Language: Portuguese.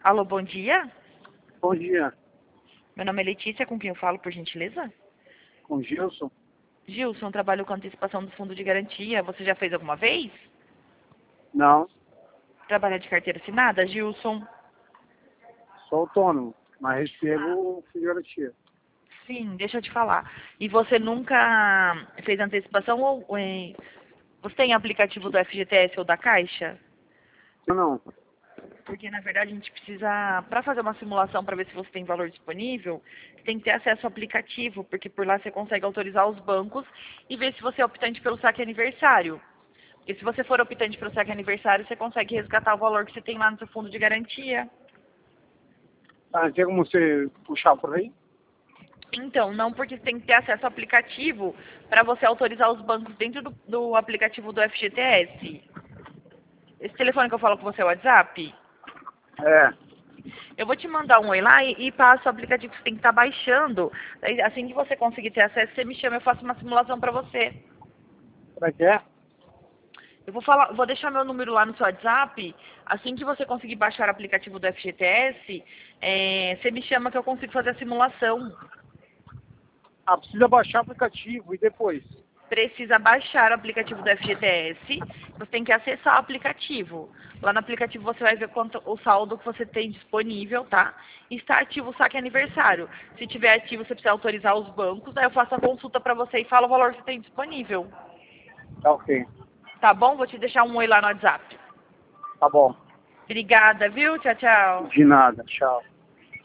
Alô, bom dia. Bom dia, Meu nome é Letícia, com quem eu falo, por gentileza? com Gilson. Gilson, trabalho com antecipação do fundo de garantia. Você já fez alguma vez? Não, Trabalha de carteira assinada, Gilson? sou autônomo, mas recebo garantia. Sim, deixa eu te falar. E você nunca fez antecipação você tem aplicativo do FGTS ou da Caixa? Não, Porque, na verdade, a gente precisa, para fazer uma simulação para ver se você tem valor disponível, você tem que ter acesso ao aplicativo, porque por lá você consegue autorizar os bancos e ver se você é optante pelo saque aniversário. Porque se você for optante pelo saque aniversário, você consegue resgatar o valor que você tem lá no seu fundo de garantia. tem como você puxar por aí? Então, não, porque você tem que ter acesso ao aplicativo para você autorizar os bancos dentro do aplicativo do FGTS. Esse telefone que eu falo com você é o WhatsApp? É, Eu vou te mandar um oi lá e passo o aplicativo que você tem que estar baixando. Daí, assim que você conseguir ter acesso, você me chama, eu faço uma simulação para você. como é que é? Eu vou deixar meu número lá no seu WhatsApp. Assim que você conseguir baixar o aplicativo do FGTS, você me chama que eu consigo fazer a simulação. Ah, precisa baixar o aplicativo e depois. Precisa baixar o aplicativo do FGTS. Você tem que acessar o aplicativo. Lá no aplicativo você vai ver quanto o saldo que você tem disponível, tá? E está ativo o saque aniversário. Se tiver ativo, você precisa autorizar os bancos. Aí eu faço a consulta para você e falo o valor que você tem disponível. Tá ok. Tá bom? Vou te deixar um oi lá no WhatsApp. Tá bom. Obrigada, viu? Tchau, tchau. De nada, tchau.